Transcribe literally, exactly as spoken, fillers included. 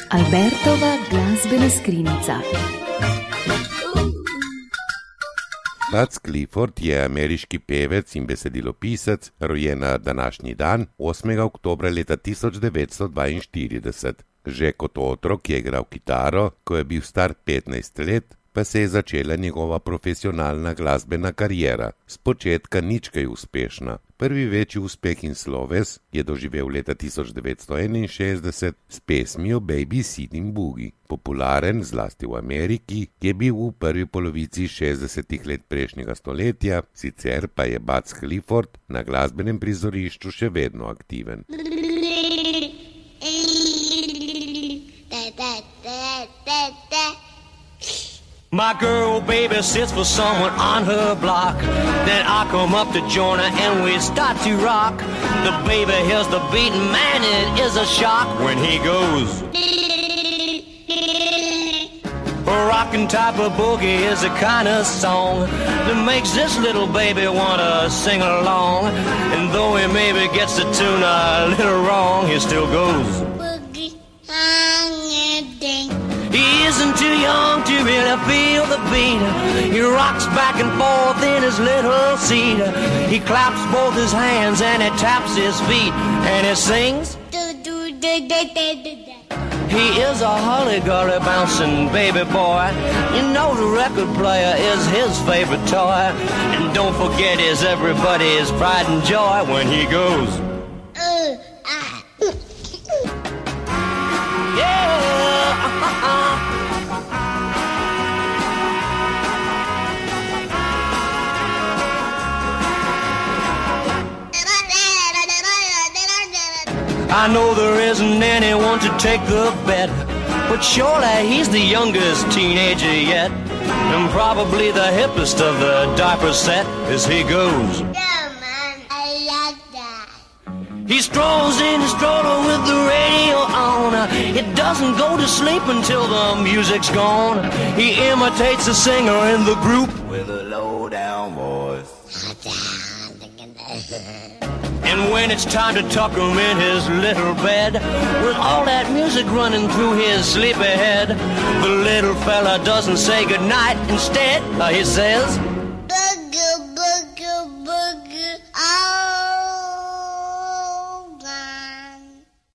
Albertova glasbena skrinjica. Bud Clifford je ameriški pevec in besedilopisec, rojen na današnji dan, osmega oktobra leta tisoč devetsto dvainštirideset. Že kot otrok je igral kitaro, ko je bil star petnajst let, pa se je začela njegova profesionalna glasbena kariera, spočetka nič kaj uspešna. Prvi večji uspeh in sloves je doživel leta tisoč devetsto enainšestdeset s pesmijo Baby Sitting Boogie. Popularen zlasti v Ameriki, je bil v prvi polovici šestdesetih let prejšnjega stoletja, sicer pa je Bud Clifford na glasbenem prizorišču še vedno aktiven. My girl baby sits for someone on her block. Then I come up to join her and we start to rock. The baby hears the beat, man, it is a shock when he goes. A rockin' type of boogie is the kind of song that makes this little baby wanna sing along. And though he maybe gets the tune a little wrong, he still goes. He isn't too young to really feel the beat. He rocks back and forth in his little seat. He claps both his hands and he taps his feet. And he sings. He is a holly-golly bouncing baby boy. You know the record player is his favorite toy. And don't forget he's everybody's pride and joy when he goes. I know there isn't anyone to take the bet, but surely he's the youngest teenager yet, and probably the hippest of the diaper set as he goes. Yeah, man, I like that. He strolls in his stroller with the radio on. It doesn't go to sleep until the music's gone. He imitates a singer in the group with a low-down voice. And when it's time to tuck him in his little bed, with all that music running through his sleepy head, the little fella doesn't say goodnight. Instead, uh, he says...